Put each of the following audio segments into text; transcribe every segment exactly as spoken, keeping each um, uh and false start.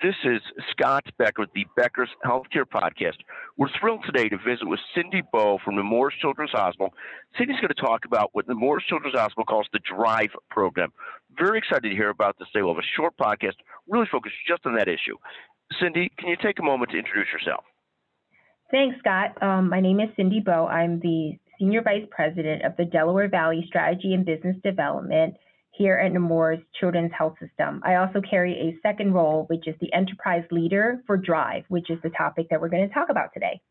This is Scott Becker with the Becker's Healthcare Podcast. We're thrilled today to visit with Cindy Bowe from Nemours Children's Hospital. Cindy's going to talk about what Nemours Children's Hospital calls the DRIVE program. Very excited to hear about this today. We'll have a short podcast really focused just on that issue. Cindy, can you take a moment to introduce yourself? Thanks, Scott. Um, my name is Cindy Bowe. I'm the Senior Vice President of the Delaware Valley Strategy and Business Development here at Nemours Children's Health System. I also carry a second role, which is the Enterprise Leader for DRIVE, which is the topic that we're going to talk about today.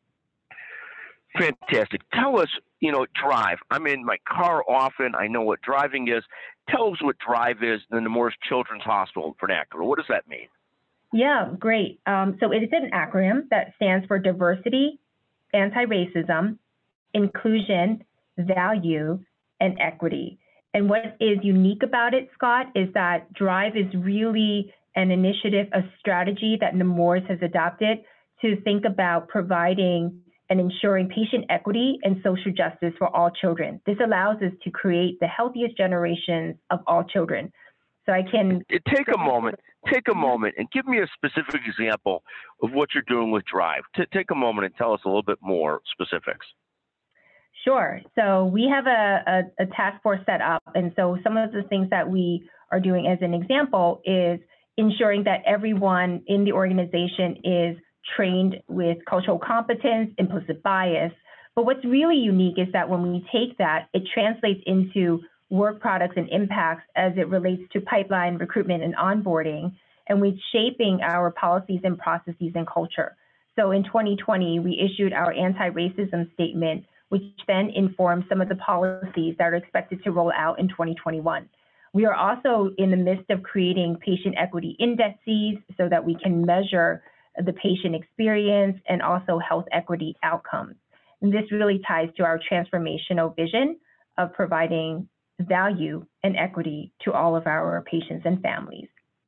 Fantastic. Tell us, you know, DRIVE. I'm in my car often. I know what driving is. Tell us what DRIVE is in the Nemours Children's Hospital vernacular. What does that mean? Yeah, great. Um, so it is an acronym that stands for diversity, anti-racism, inclusion, value, and equity. And what is unique about it, Scott, is that DRIVE is really an initiative, a strategy that Nemours has adopted to think about providing and ensuring patient equity and social justice for all children. This allows us to create the healthiest generations of all children. So I can take a moment, take a moment and give me a specific example of what you're doing with DRIVE. T- take a moment and tell us a little bit more specifics. Sure. So we have a, a, a task force set up. And so some of the things that we are doing as an example is ensuring that everyone in the organization is trained with cultural competence, implicit bias. But what's really unique is that when we take that, it translates into work products and impacts as it relates to pipeline recruitment and onboarding, and we're shaping our policies and processes and culture. So in twenty twenty, we issued our anti-racism statement, which then informs some of the policies that are expected to roll out in twenty twenty-one. We are also in the midst of creating patient equity indices so that we can measure the patient experience and also health equity outcomes. And this really ties to our transformational vision of providing value and equity to all of our patients and families.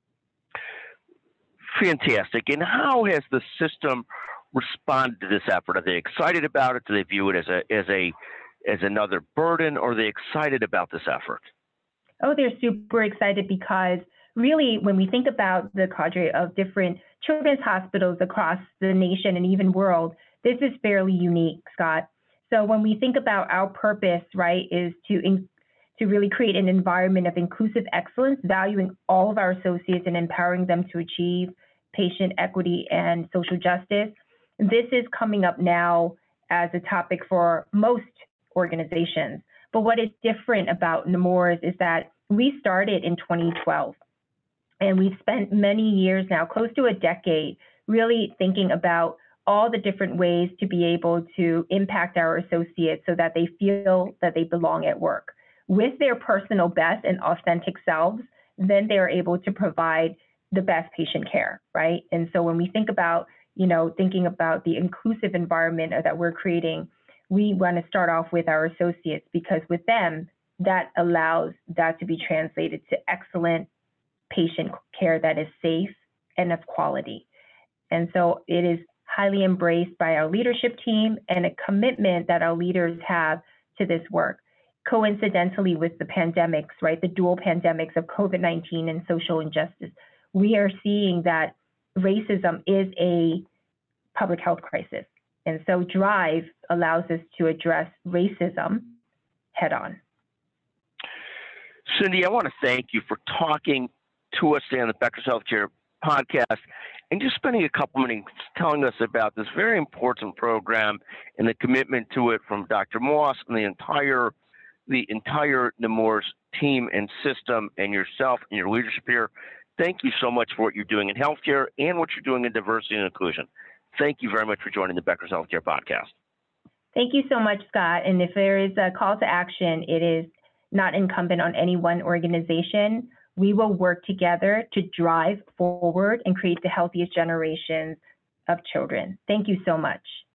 Fantastic. And how has the system responded to this effort? Are they excited about it? Do they view it as a as a as another burden, or are they excited about this effort? Oh, they're super excited because really, when we think about the cadre of different children's hospitals across the nation and even world, this is fairly unique, Scott. So when we think about our purpose, right, is to in, to really create an environment of inclusive excellence, valuing all of our associates and empowering them to achieve patient equity and social justice. This is coming up now as a topic for most organizations. But what is different about Nemours is that we started in twenty twelve, and we've spent many years now, close to a decade, really thinking about all the different ways to be able to impact our associates so that they feel that they belong at work with their personal best and authentic selves. Then they're able to provide the best patient care, right? And so when we think about, you know, thinking about the inclusive environment that we're creating, we want to start off with our associates, because with them, that allows that to be translated to excellent patient care that is safe and of quality. And so it is highly embraced by our leadership team and a commitment that our leaders have to this work. Coincidentally, with the pandemics, right, the dual pandemics of COVID nineteen and social injustice, we are seeing that racism is a public health crisis. And so DRIVE allows us to address racism head on. Cindy, I want to thank you for talking to us today on the Becker's Healthcare Podcast and just spending a couple minutes telling us about this very important program and the commitment to it from Doctor Moss and the entire the entire Nemours team and system, and yourself and your leadership here. Thank you so much for what you're doing in healthcare and what you're doing in diversity and inclusion. Thank you very much for joining the Becker's Healthcare Podcast. Thank you so much, Scott. And if there is a call to action, it is not incumbent on any one organization. We will work together to drive forward and create the healthiest generations of children. Thank you so much.